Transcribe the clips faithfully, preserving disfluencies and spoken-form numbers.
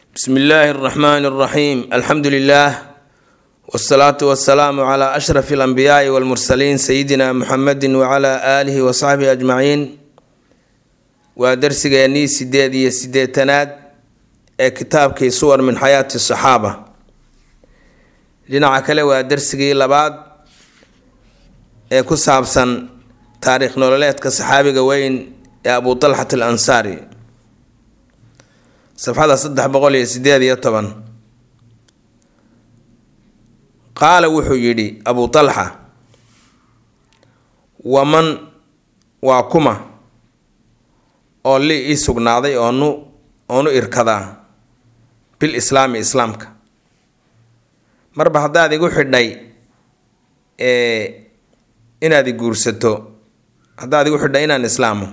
بسم الله الرحمن الرحيم. الحمد لله والصلاة والسلام على أشرف الأنبياء والمرسلين سيدنا محمد وعلى آله وصحبه أجمعين. ودرس جاني سدادية سداتناد كتاب كي صور من حياة الصحابة لنعكله. ودرس جي لبعض كصعب سن تاريخ نولات كصحابي جوين يا أبو طلحة الأنصاري صفحة صدح بقولي سدادية طبعا. قال وحيدي أبو طلحة ومن وكما أولي إسوق ناضي أنو أنو إركضا بالإسلام إسلامك مربع هذا يقول حدي إيه إن هذه جورستو هذا يقول حدي إن الإسلام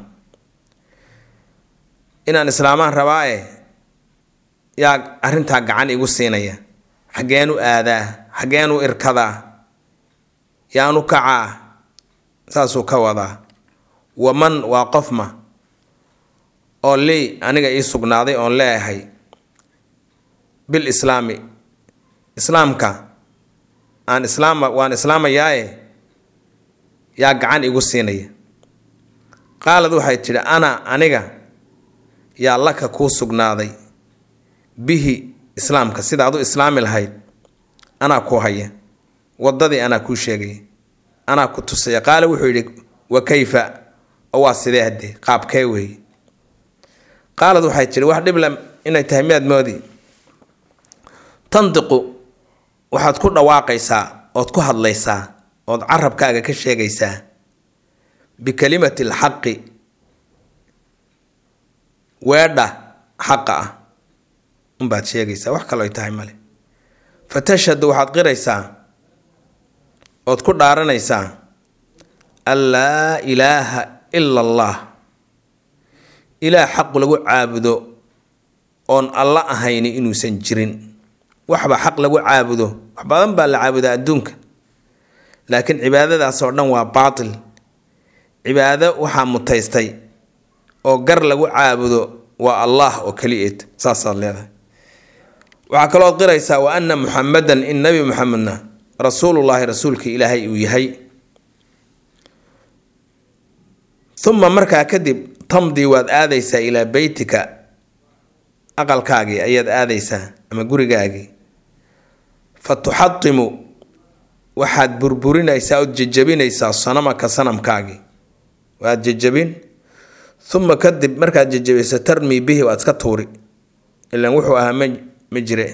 إن الإسلام رواية يا أرنتها عن يقول سينية حجانو آذاه حجانو إركضا يانو كعا ساسو كوضا ومن واقفما أولي أنا جاي سجنادي أولي هاي بالإسلامي إسلامك عن إسلام وعن إسلام ياي يا جعان يقول سينية. قال ذو حيت أنا أنا جا يا الله ككو سجنادي به إسلامك سيد عدو إسلام الهاي أنا كو هاي وضدي أنا كو شيء أنا كنت سيا. قال وحيدك وكيف أواسده هدي قاب كيوي. قال ذو حيت واحد بلم إن تهميد مودي تنطق waxaad ku dhawaaqaysaa ood ku hadlaysaa ood carabkaaga ka sheegaysaa bikalimati alxaqi weedha xaqa ah unbaad sheegaysaa wax kaloo ay tahay male. fatashhadu waxaad qiraysaa ood ku dhaaranaysaa an laa ilaaha ila allah ilaah xaq lagu caabudo oon alla ahayni inuusan jirin. waxba xaq lagu caabudo wax badan baa la caabudaa adduunka laakiin cibaadadaas oo dhan waa baatil. cibaado waxaa mutaystay oo gar lagu caabudo waa allah oo kaliyeed saasaad leedahay. waxaa kaloo qiraysaa wa anna muxamadan in nabi muxamedna rasuulullaahi rasuulka ilaahay uu yahay. uma markaa kadib tamdii waad aadaysaa ilaa beytika aqalkaagii ayaad aadaysaa ama gurigaagii. fatuxadimu waxaad burburinaysaa ood jejabinaysaa sanamaka sanamkaagii waad jejabin. uma kadib markaad jejabayso tarmi bihi waad iska tuuri ilaan wuxuu ahaa ma ma jire.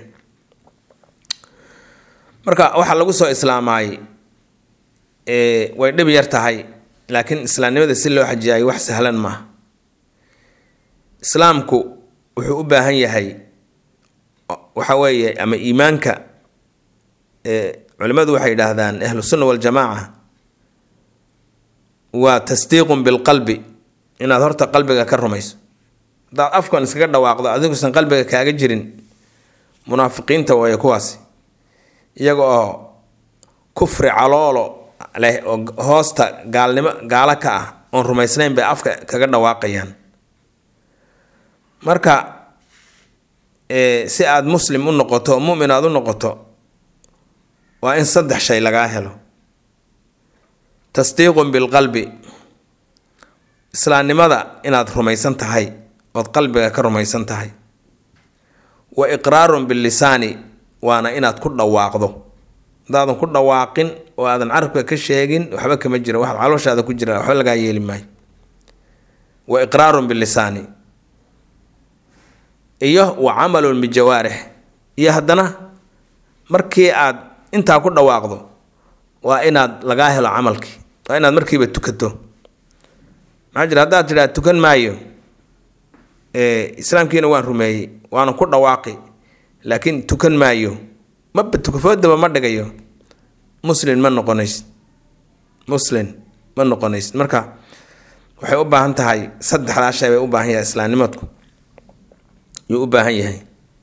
marka waxaa lagu soo islaamaay ee way dhib yar tahay laakiin islaamnimada si loo xajiyay wax sahlan ma. islaamku wuxuu u baahan yahay waxa weeye ama iimaanka ee culimadu waxay yiraahdaan ahlus sunna wal jamaa wa tasdiiqun bil qalbi inaad horta qalbiga ka rumayso. hadaad afkan iskaga dhawaaqdo adigu san qalbiga kaaga jirin munaafiqiinta way kuwaas iyaga oo kufri caloolo leh oo hoosta gaalnimo gaala ka ah oon rumaysnayn bay afka kaga dhawaaqayaan. marka ee si aad muslim u noqoto mu'min aad u noqoto waa in saddex shay laga helo. tasdiiqun bil qalbi islaamnimada inaad rumaysan tahay oo qalbiga ka rumaysan tahay. wa iqraarun bil lisaani waana inaad ku dhawaaqdo hadaadan ku dhawaaqin oo aadan carabka ka sheegin waxba kama jiro wax calooshaada ku jira waxba laga yeeli maayo. wa iqraarun bil lisaani iyo wa amalun bi jawaarih iyo hadana markii aad inta ku dhawaaqdo waa inaad laga helo amalkii waa inaad markiiba tukato. maajir hadaad tira tukan maayo ee islaamkiina waan rumeeyay waana ku dhawaaqi laakiin tukan maayo ma tukafoodaba ma dhagayo muslim ma noqonays muslim ma noqonays. marka waxay u baahan tahay saddexdaas shay bay u baahan yahay islaamnimadku yuu u baahan yahay.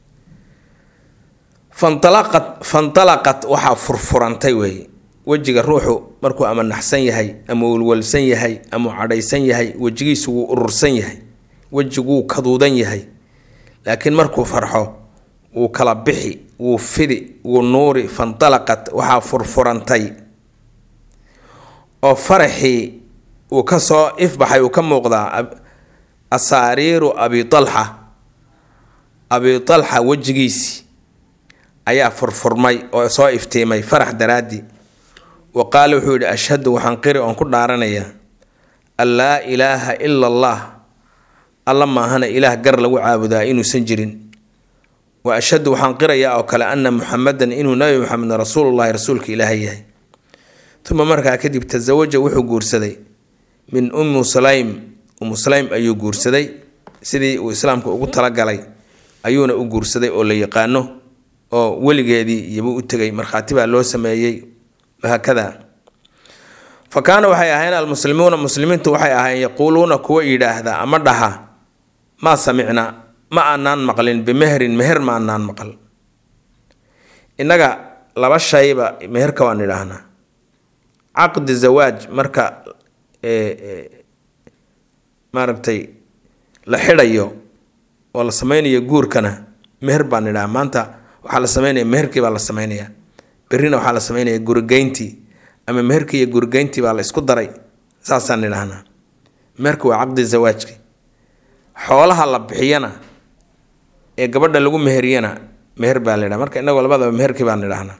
fantalaqat fantalaqat waxa furfurantay way wajiga ruuxu markuu ama naxsan yahay ama walwalsan yahay ama cadhaysan yahay wajigiisu wuu urursan yahay wajigu kaduudan yahay laakiin markuu farxo wuu kala bixi wuu fidi wuu nuuri fantalaqat waxaa furfurantay oo faraxii uu ka soo ifbaxay uu ka muuqdaa asaariiru abi talxa abi talxa wejigiisi ayaa furfurmay oo soo iftiimay farax daraadii wa qaala wuxuu yidhi ashhadu waxaan qiri oon ku dhaaranayaa an laa ilaaha ila allah alla maahana ilaah gar lagu caabudaa inuusan jirin wa ashhadu waxaan qirayaa oo kale anna muxamadan inuu nabi muxamed rasuulullahi rasuulka ilaahay yahay uma markaa kadib tasawaja wuxuu guursaday min ummu sulaym ummu sulaym ayuu guursaday sidii uu islaamka ugu talagalay ayuuna u guursaday oo la yaqaano oo weligeedii iyaba u tegay markhaati baa loo sameeyey hakada fa kaana waxay ahayn almuslimuuna muslimiintu waxay ahayn yaquuluuna kuwa yidhaahda ama dhaha maa samicnaa ma aanaan maqlin bimehrin meher ma aanaan maqal innaga laba shayba meherka waan idhaahnaa caqdi zawaaj marka maaragtay la xidhayo oo la sameynayo guurkana meher baan idhaha maanta waxaa la sameynaya meherkii baa la sameynaya berrina waxaa la sameynaya gurigeyntii ama meherkii iyo gurigeyntii baa la isku daray saasaan idhahnaa meherka waa caqdi zawaajki xoolaha la bixiyana ee gabadha lagu meheriyana meher baa la idhaha marka innagoo labadaba meherkii baan idhahnaa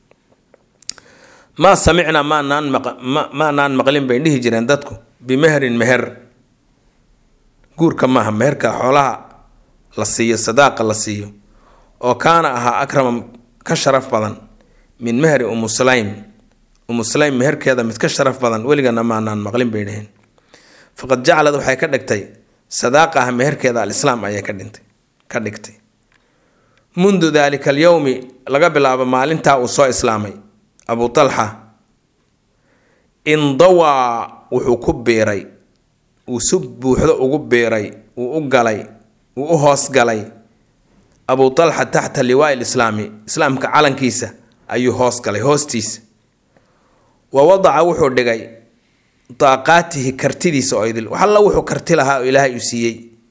maa samicnaa maanaan maanaan maqlin bay dhihi jireen dadku bimehrin meher guurka maaha meherka xoolaha la siiyo sadaaqa la siiyo oo kaana ahaa akrama ka sharaf badan min mehri ummu sulaym ummu sulaym meherkeeda mid ka sharaf badan weligana maanaan maqlin bay dhaheen faqad jacalad waxay ka dhigtay sadaaqaha meherkeeda alislaam ayay ka dhintay ka dhigtay mundu daalika alyowmi laga bilaabo maalintaa uu soo islaamay abu talxa indawaa wuxuu ku biiray uu si buuxdo ugu biiray uu u galay uu u hoos galay abu talxa taxta liwaa'i lislaami islaamka calankiisa ayuu hoos galay hoostiisa wa wadaca wuxuu dhigay daaqaatihi kartidiisa oo idil wax alla wuxuu karti lahaa oo ilaahay u siiyey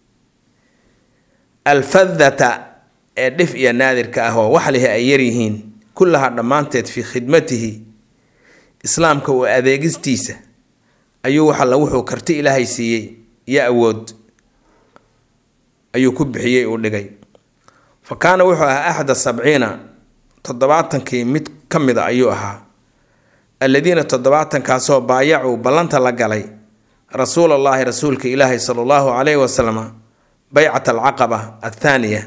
alfadata ee dhif iyo naadirka ah oo wax lihi ay yaryihiin kullaha dhammaanteed fii khidmatihi islaamka oo adeegistiisa ayuu wax alla wuxuu karti ilaahay siiyey iyo awood ayuu ku bixiyey uu dhigay fa kaana wuxuu ahaa axada sabciina toddobaatankii mid ka mid a ayuu ahaa aladiina toddobaatankaasoo baayacuu ballanta la galay rasuulallaahi rasuulka ilaahi sala allahu calayhi wasalama baycat alcaqaba athaaniya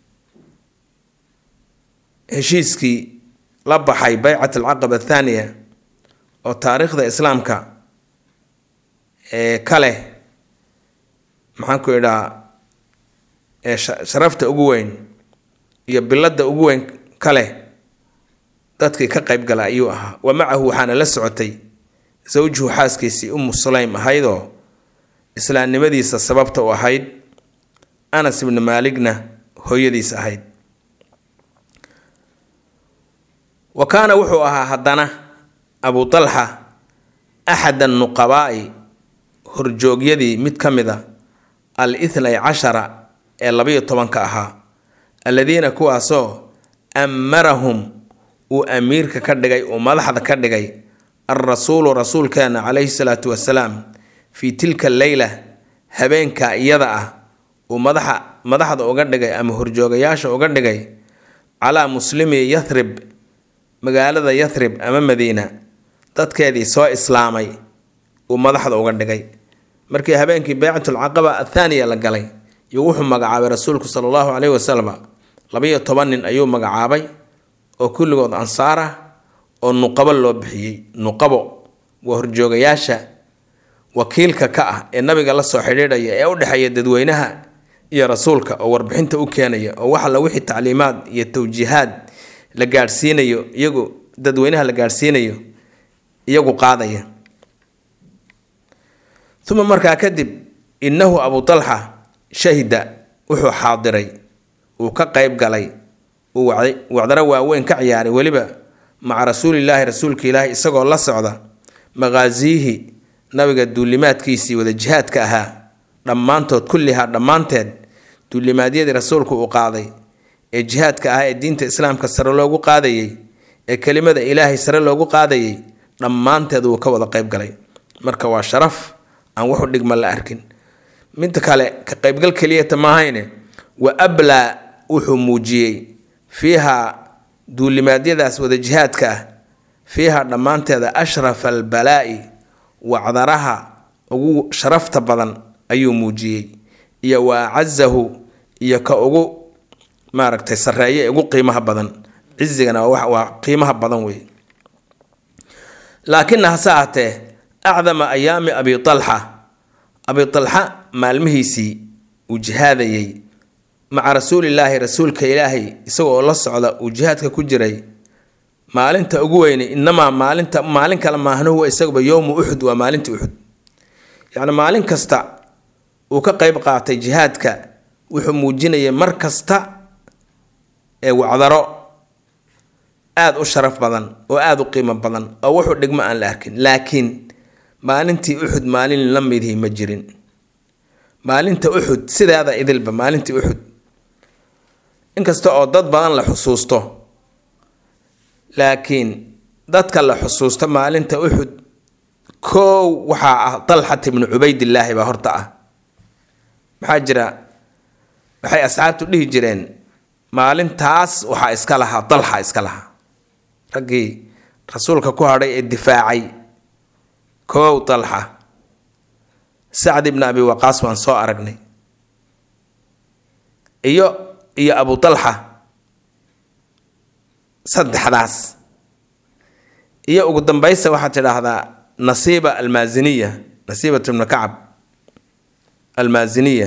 heshiiskii la baxay baycat alcaqaba athaaniya oo taariikhda islaamka ee ka leh maxaan ku idhaa ee sharafta ugu weyn iyo biladda ugu weyn ka leh dadkii ka qayb gala ayuu ahaa wa macahu waxaana la socotay sawjuhu xaaskiisii ummu sulaym ahaydoo islaamnimadiisa sababta u ahayd anas ibnu maaligna hooyadiis ahayd wa kaana wuxuu ahaa haddana abu talxa axada nuqabaa'i horjoogyadii mid ka mid a al ithnay cashara ee labayo tobanka ahaa aladiina kuwaasoo amarahum uu amiirka ka dhigay uu madaxda ka dhigay alrasuulu rasuulkeena calayhi salaatu wasalaam fii tilka leyla habeenka iyada ah uu madaxa madaxda uga dhigay ama horjoogayaasha uga dhigay calaa muslimi yathrib magaalada yathrib ama madiina dadkeedii soo islaamay uu madaxda uga dhigay markii habeenkii baycatulcaqaba athaaniya la galay iyo wuxuu magacaabay rasuulku sala allahu caleyhi wasalam labayo toban nin ayuu magacaabay oo kulligood ansaar ah oo nuqabo loo bixiyey nuqabo waa horjoogayaasha wakiilka ka ah ee nabiga la soo xidhiidhaya ee u dhexeeya dadweynaha iyo rasuulka oo warbixinta u keenaya oo waxa la wixii tacliimaad iyo tawjiihaad la gaadhsiinayo iyagu dadweynaha la gaadhsiinayo iyagu qaadaya uma markaa kadib innahu abu talxa shahida wuxuu xaadiray uu ka qayb galay uu wacdaro waaweyn ka ciyaaray weliba maca rasuulilaahi rasuulka ilaahi isagoo la socda maqaasiihi nabiga duulimaadkiisii wada jihaadka ahaa dhammaantood kullihaa dhammaanteed duulimaadyadii rasuulku uu qaaday ee jihaadka ah ee diinta islaamka sare loogu qaadayay ee kelimada ilaahay sare loogu qaadayay dhammaanteed wuu ka wada qayb galay. marka waa sharaf aan wax u dhigma la arkin. mid kale ka qaybgal keliyata maahayne wa ablaa wuxuu muujiyey fiiha duulimaadyadaas wada jihaadka ah fiiha dhammaanteeda ashraf albalaa'i wacdaraha ugu sharafta badan ayuu muujiyey iyo wa acazahu iyo ka ugu maaragtay sareeye ugu qiimaha badan. cizigana waa waa qiimaha badan wey. laakiin hase ahaatee acdama ayaami abi talxa abi talxa maalmihiisii uu jihaadayay maca rasuulillaahi rasuulka ilaahay isagoo la socda uu jihaadka ku jiray maalinta ugu weyne inamaa maalinta maalin kale maahno huwa isagaba yowmu uxud waa maalinta uxud. yacni maalin kasta uu ka qayb qaatay jihaadka wuxuu muujinayay mar kasta ee wacdaro aada u sharaf badan oo aada u qiimo badan oo wuxuu dhigmo aan la arkin. laakiin maalintii uxud maalin la midii ma jirin. maalinta uxud sideeda idilba maalintii uxud inkasta oo dad badan la xusuusto laakiin dadka la xusuusto maalinta uxud koow waxaa ah talxat ibnu cubaydillaahi baa horta ah. maxaa jira waxay asxaabtu dhihi jireen maalintaas waxaa iska lahaa talxa iska lahaa raggii rasuulka ku hadhay ee difaacay. koow talxa, sacd ibn abi waqaas waan soo aragnay iyo iyo abu talxa saddexdaas iyo ugu dambaysa waxaad tidhaahdaa nasiiba almaaziniya nasiibat ibnu kacab almaaziniya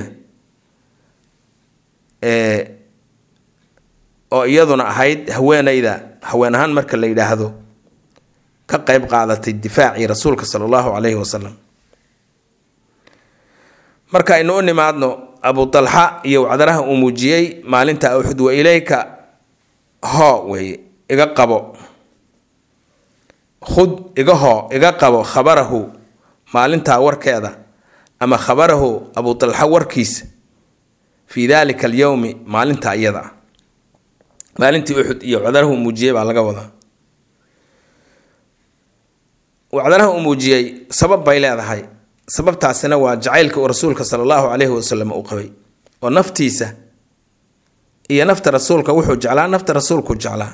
ee oo iyaduna ahayd haweenayda haween ahaan marka la yidhaahdo ka qayb qaadatay difaacii rasuulka sala allahu calayhi wasalam. marka aynu u nimaadno abu talxa iyo wacdaraha uu muujiyey maalinta uxud wa ilayka hoo weye iga qabo khud iga hoo iga qabo khabarahu maalintaa warkeeda ama khabarahu abu talxa warkiisa fii daalika alyowmi maalinta iyada ah. maalintii uxud iyo wacdaraha uu muujiyey baa laga wadaa. wacdaraha uu muujiyey sabab bay leedahay. sababtaasina waa jacaylka uu rasuulka sala allahu calayhi wasalam uu qabay oo naftiisa iyo nafta rasuulka wuxuu jeclaa nafta rasuulku jeclaa.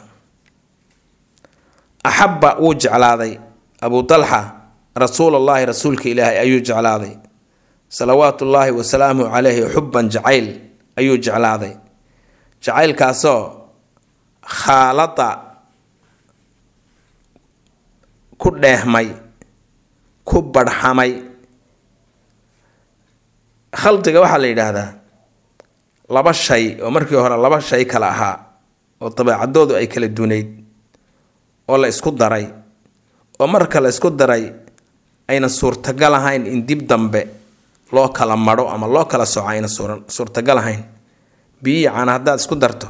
axabba wuu jeclaaday abu talxa rasuulullaahi rasuulka ilaahay ayuu jeclaaday salawaatullaahi wasalaamuhu calayhi xubban jacayl ayuu jeclaaday. jacaylkaasoo khaalada ku dheehmay ku badhxamay. khaldiga waxaa la yidhaahdaa laba shay oo markii hore laba shay kala ahaa oo dabeecadoodu ay kala dunayd oo la isku daray oo marka la isku daray ayna suurtagal ahayn in dib dambe loo kala madho ama loo kala soco ayna suurtagal ahayn. biyi caana haddaad isku darto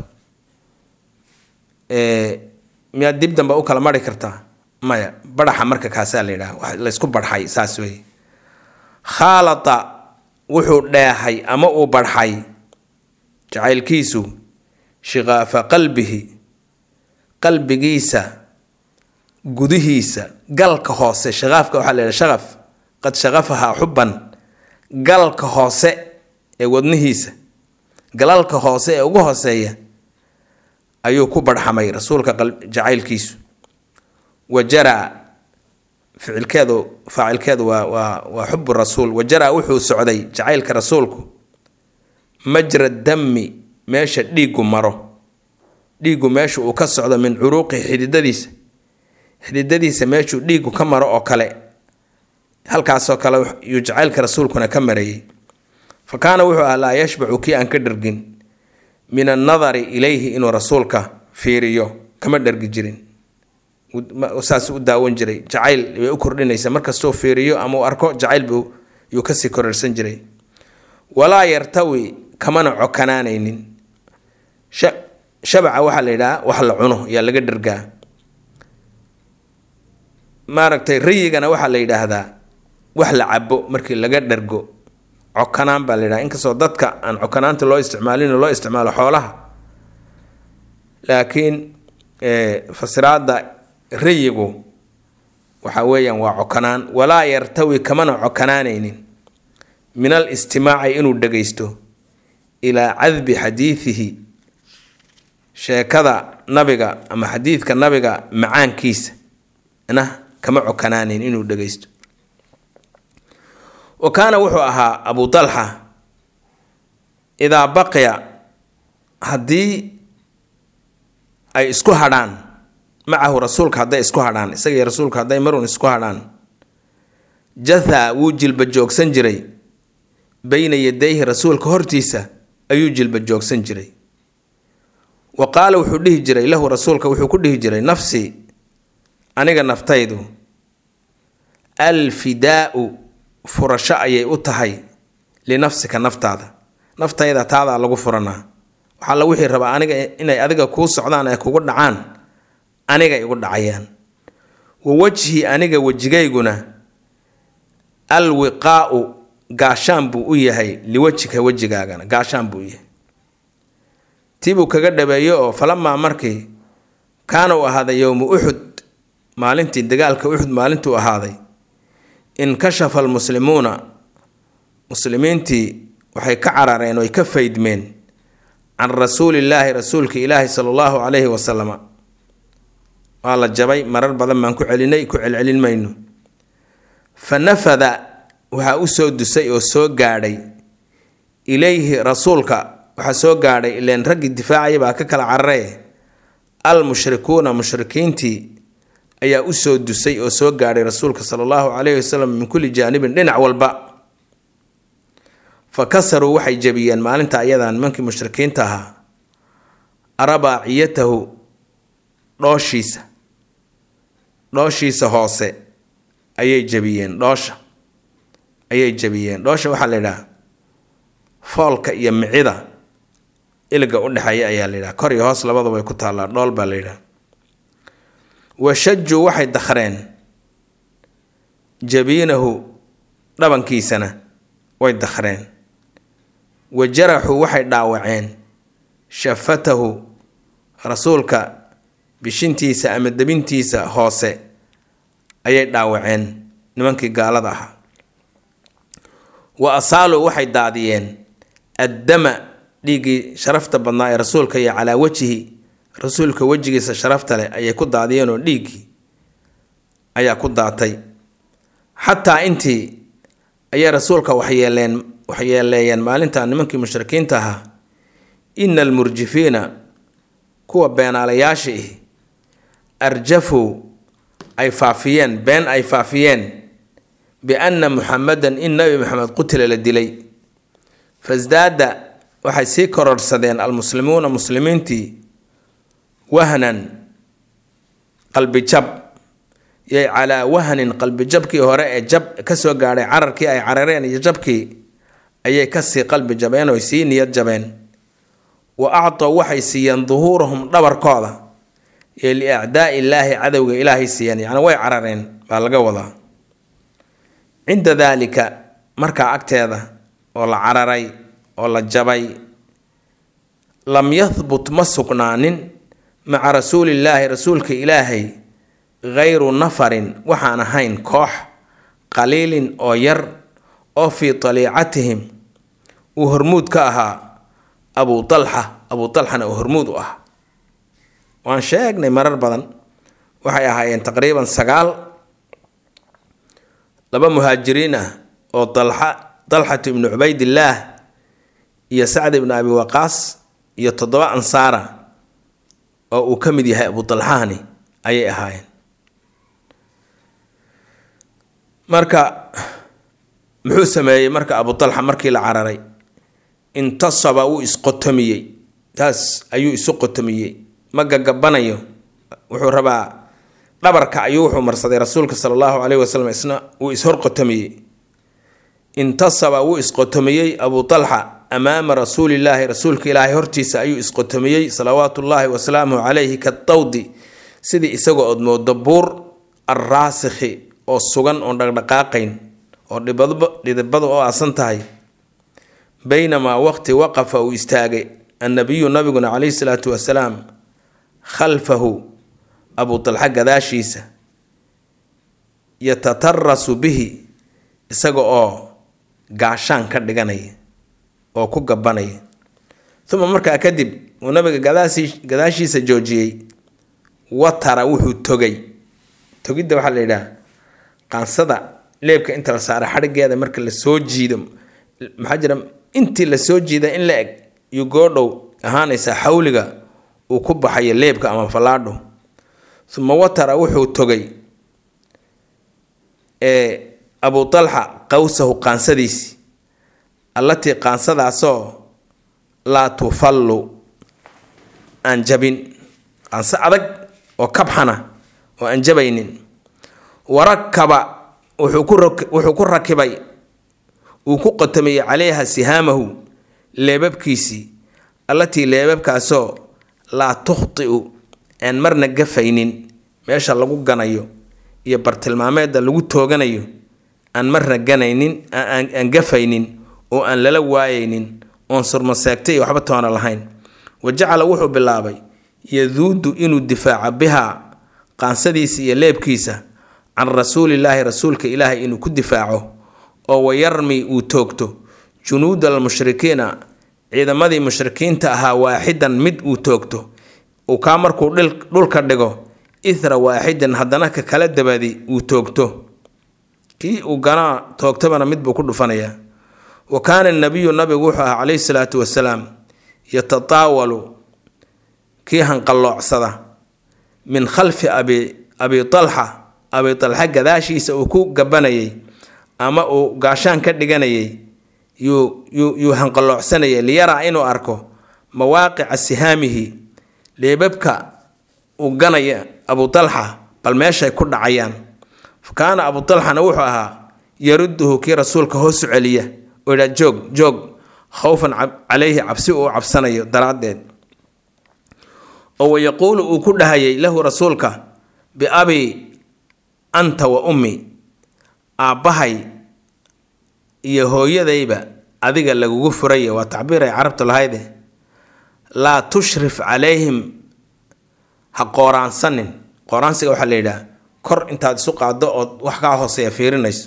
miyaad dib dambe u kala mari kartaa? maya. badhaxa marka kaasaa la yidhaha wax la isku badhxay saas wey. khaalata wuxuu dheehay ama uu badhxay jacaylkiisu shiqaafa qalbihi qalbigiisa gudihiisa galka hoose. shaqaafka waxaa la yidhaha shaqaf qad shaqafahaa xubban galka hoose ee wadnihiisa galalka hoose ee ugu hooseeya ayuu ku badhxamay rasuulka jacaylkiisu. wajaraa ficilkeedu faacilkeedu waa waa waa xubu rasuul. wajaraa wuxuu socday jacaylka rasuulku majra dami meesha dhiigu maro dhiigu meesha uu ka socdo min curuuqi xididadiisa xididadiisa meeshuu dhiigu ka maro oo kale halkaasoo kale yuu jacaylka rasuulkuna ka marayay. fa kaana wuxuu ah laa yashbacu kii aan ka dhergin min annadari ilayhi inuu rasuulka fiiriyo kama dhergi jirin. saas u daawan jiray jacayl way u kordhinaysa markastoo fiiriyo ama uu arko jacayl buu yuu kasii kororsan jiray. walaa yartawi kamana cokanaanaynin. shabaca waxaa la yidhaha wax la cuno yaa laga dhergaa. maaragtay rayigana waxaa la yidhaahdaa wax la cabo markii laga dhergo. cokanaan baa la yidhaha inkastoo dadka aan cokanaanta loo isticmaalin loo isticmaalo xoolaha laakiin fasiraada rayigu waxa weeyaan waa cokanaan. walaa yartawi kamana cokanaanaynin min alistimaaci inuu dhagaysto ilaa cadbi xadiidihi sheekada nabiga ama xadiidka nabiga macaankiisa na kama cokanaanayn inuu dhagaysto. wa kaana wuxuu ahaa abu talxa idaa baqiya haddii ay isku hadhaan macahu rasuulka hadday isku hadhaan isaga iyo rasuulka hadday marun isku hadhaan jathaa wuu jilba joogsan jiray bayna yadayhi rasuulka hortiisa ayuu jilba joogsan jiray. wa qaala wuxuu dhihi jiray lahu rasuulka wuxuu ku dhihi jiray nafsii aniga naftaydu alfidaau furasho ayay u tahay linafsika naftaada naftayda taadaa lagu furanaa waxaa la wixii rabaa aniga inay adiga kuu socdaan ay kugu dhacaan aniga igu dhacayaan. wa wajhi aniga wejigayguna alwiqaau gaashaan buu u yahay liwajhika wejigaagana gaashaan buu u yahay. tibuu kaga dhabeeyo oo falamaa markii kaana uu ahaaday yowmu uxud maalintii dagaalka uxud maalintuu ahaaday inkashafa almuslimuuna muslimiintii waxay ka carareen oo ay ka faydmeen can rasuulillaahi rasuulka ilaahi sala allahu calayhi wasalama waa la jabay marar badan baan ku celinay ku celcelin mayno. fa nafada waxaa u soo dusay oo soo gaadhay ilayhi rasuulka waxaa soo gaadhay ileen raggii difaacaya baa ka kala cararee almushrikuuna mushrikiintii ayaa u soo dusay oo soo gaadhay rasuulka sala allahu calayhi wasalam min kulli jaanibin dhinac walba. fa kasaruu waxay jabiyeen maalinta ayadaa nimankii mushrikiinta ahaa arabaaciyatahu dhooshiisa dhooshiisa hoose ayay jabiyeen dhoosha ayay jabiyeen dhoosha waxaa la yidhaha foolka iyo micida ilga u dhexeeya ayaa la yidhaha kor iyo hoos labadaba way ku taallaa dhool baa la yidhaha. washajuu waxay dakhreen jabiinahu dhabankiisana way dakhreen. wa jaraxuu waxay dhaawaceen shafatahu rasuulka bishintiisa ama debintiisa hoose ayay dhaawaceen nimankii gaalada ahaa. wa asaaluu waxay daadiyeen addama dhiiggii sharafta badnaa ee rasuulka iyo calaa wajhi rasuulka wejigiisa sharafta leh ayay ku daadiyeen oo dhiiggii ayaa ku daatay. xataa intii ayay rasuulka waxyeeleen waxyeeleeyeen maalintaa nimankii mushrikiinta ahaa ina almurjifiina kuwa beenaalayaasha ihi arjafuu ay faafiyeen been ay faafiyeen bianna muxamadan in nabi maxamed qutila la dilay. fasdaada waxay sii kororsadeen almuslimuuna muslimiintii wahnan qalbijab yay calaa wahnin qalbijabkii hore ee jab ka soo gaadhay cararkii ay carareen iyo jabkii ayay kasii qalbi jabeen oo sii niyad jabeen. wa actow waxay siiyeen duhuurahum dhabarkooda ee liacdaai illaahi cadowga ilaahay siiyeen yacni way carareen baa laga wadaa. cinda daalika markaa agteeda oo la cararay oo la jabay lam yahbut ma sugnaanin maca rasuulillaahi rasuulka ilaahay gayru nafarin waxaan ahayn koox qaliilin oo yar oo fii taliicatihim uu hormuud ka ahaa abu talxa abu talxana uu hormuud u ah. waan sheegnay marar badan waxay ahaayeen taqriiban sagaal laba muhaajiriin ah oo talxa talxatu ibnu cubaydillaah iyo sacd ibnu abi waqaas iyo toddoba ansaara oo uu ka mid yahay abu talxahani ayay ahaayeen. marka muxuu sameeyey marka abu talxa markii la cararay intasaba wuu isqotomiyey taas ayuu isu qotomiyey ma gagabanayo wuxuu rabaa dhabarka ayuu wuxuu marsaday rasuulka sala allahu calayhi wasalam isna wuu ishorqotomiyey. intasaba wuu isqotomiyey abu talxa amaama rasuulillaahi rasuulka ilaahay hortiisa ayuu isqotomiyey salawaatullaahi wasalaamuhu calayhi katawdi sidii isagoo od moodo buur arraasikhi oo sugan oon dhaqdhaqaaqayn oo dhidibadu oo aasan tahay. baynamaa waqti waqafa uu istaagay annabiyu nabiguna calayhi salaatu wasalaam khalfahu abu talxa gadaashiisa yatatarasu bihi isaga oo gaashaan ka dhiganaya oo ku gabanaya. uma markaa kadib uu nabiga gadaashiisa joojiyey watara wuxuu togay. togidda waxaa la yidhaha qaansada leebka inta la saara xadhigeeda marka la soo jiido maxaa jira intii la soo jiida in la eg iyo goodhow ahaanaysa xawliga uu ku baxayo leebka ama falaadho. uma watara wuxuu togay ee abu talxa qawsahu qaansadiisi allatii qaansadaasoo laa tufallu aan jabin, qaanso adag oo kabxana oo aan jabaynin. warakaba wuxuu ku rakibay uu ku qotamiyey calayha sihaamahu leebabkiisii allatii leebabkaasoo laa tukhti'u aan marna gafaynin meesha lagu ganayo iyo bartilmaameedda lagu tooganayo aan marna ganaynin aan gafaynin oo aan lala waayaynin oon surmaseegtay waxba toona lahayn. wajacala wuxuu bilaabay yaduudu inuu difaaca bihaa qaansadiisa iyo leebkiisa can rasuulillaahi rasuulka ilaahay inuu ku difaaco oo wayarmi uu toogto junuuda almushrikiina ciidamadii mushrikiinta ahaa waaxidan mid uu toogto uu kaa markuu dhulka dhigo ithra waaxidan haddana ka kala dabadi uu toogto kii uu ganaa toogtabana mid buu ku dhufanayaa. wa kaana nabiyu nabigu wuxuu ahaa calayhi salaatu wasalaam yatataawalu kii hanqalloocsada min khalfi abi abi talxa abi talxa gadaashiisa uu ku gabanayay ama uu gaashaan ka dhiganayay yuu yuu hanqalloocsanayay liyaraa inuu arko mawaaqica sihaamihi leebabka uu ganaya abu talxa bal meeshay ku dhacayaan. fa kaana abu talxana wuxuu ahaa yarudduhu kii rasuulka hoosu celiya oo idhaa joog joog khawfan calayhi cabsi uu cabsanayo daraaddeed. oo wayaquulu uu ku dhahayay lahu rasuulka biabi anta wa ummi aabbahay iyo hooyadayba adiga lagugu furaya. waa tacbiir ay carabtu lahayde laa tushrif calayhim ha qooraansanin. qooraansiga waxaa la yidhaha kor intaad isu qaaddo ood wax kaa hooseeya fiirinayso.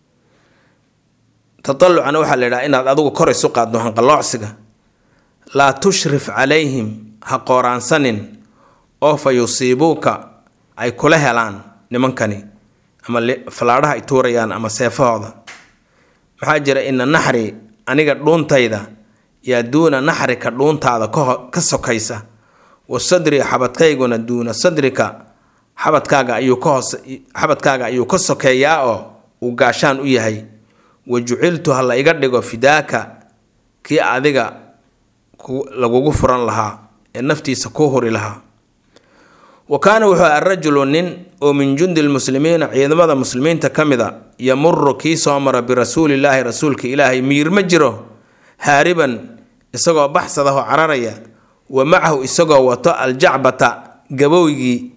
tatalucana waxaa la yidhaha inaad adigu kor isu qaaddo hanqaloocsiga. laa tushrif calayhim ha qooraansanin oo fa yusiibuuka ay kula helaan nimankani ama falaadhaha ay tuurayaan ama seefahooda. maxaa jira ina naxri aniga dhuuntayda yaa duuna naxrika dhuuntaada ka sokaysa, wa sadri xabadkayguna duuna sadrika xabadkaaga ayuu ka hoos xabadkaaga ayuu ka sokeeyaa oo uu gaashaan u yahay. wa juciltu ha la iga dhigo fidaaka kii adiga lagugu furan lahaa ee naftiisa ku huri lahaa. wa kaana wuxuu arrajulu nin oo min jundi lmuslimiina ciidamada muslimiinta ka mida yamuru kii soo mara birasuulillaahi rasuulka ilaahay miir ma jiro haariban isagoo baxsadaho cararaya wa macahu isagoo wato aljacbata gabowgii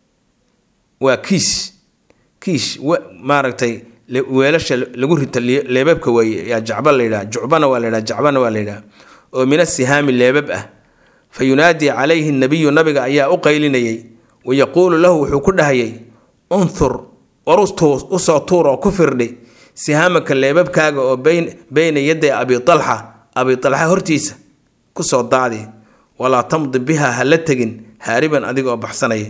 waa kiis kiish maaragtay weelasha lagu rita leebabka weeye yaa jacba la yidhaha jucbana waa la yidhaha jacbana waa la yidhaha oo min asihaami leebab ah. fa yunaadii calayhi nabiyu nabiga ayaa u qaylinayay wayaquulu lahu wuxuu ku dhahayay unthur warustuu usoo tuur oo ku firdhi sihaamaka leebabkaaga oo bayna yaday abi talxa abi talxa hortiisa kusoo daadi walaa tamdi biha ha la tegin haariban adiga oo baxsanaya.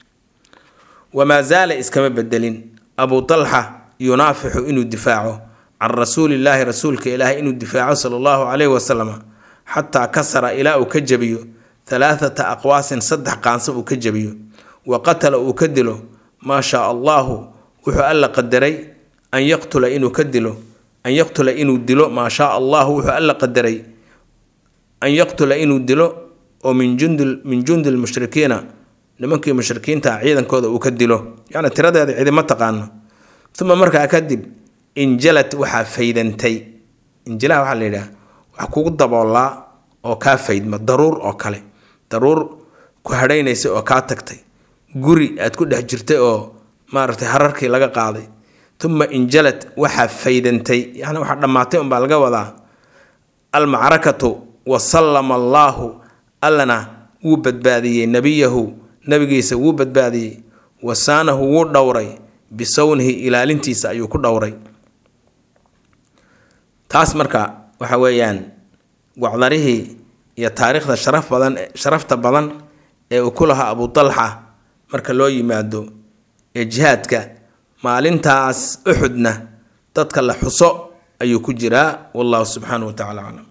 wamaa zaala iskama bedelin abu talxa yunaafixu inuu difaaco can rasuulillaahi rasuulka ilaahay inuu difaaco sala allahu calayhi wasalam xataa kasara ilaa uu ka jabiyo halaathata aqwaasin saddex qaanso uu ka jabiyo. wa qatala uu ka dilo maa shaa allaahu wuxuu alla qadaray an yaqtula inuu ka dilo an yaqtula inuu dilo maa shaa allaahu wuxuu alla qadaray an yaqtula inuu dilo oo min jundi min jundi lmushrikiina nimankii mushrikiinta ciidankooda uu ka dilo yacni tiradeeda ciidama taqaano. uma markaa kadib injalad waxaa faydantay injalaha waxaa la yidhaha wax kugu daboolaa oo kaa faydma daruur oo kale daruur ku hadhaynaysa oo kaa tagtay guri aad ku dhex jirtay oo maaragtay hararkii laga qaaday. uma injalad waxaa faydantay yani waxaa dhammaatay unbaa laga wadaa almacrakatu wasallama allaahu allana wuu badbaadiyey nabiyahu nabigiisa wuu badbaadiyey wasaanahu wuu dhowray bisawnihi ilaalintiisa ayuu ku dhowray. taas marka waxa weeyaan wacdarihii iyo taariikhda sharaf badan sharafta badan ee uu ku lahaa Abu Talha marka loo yimaado ee jihaadka maalintaas Uhudna dadka la xuso ayuu ku jiraa. wallahu subhanahu wa ta'ala a'lam.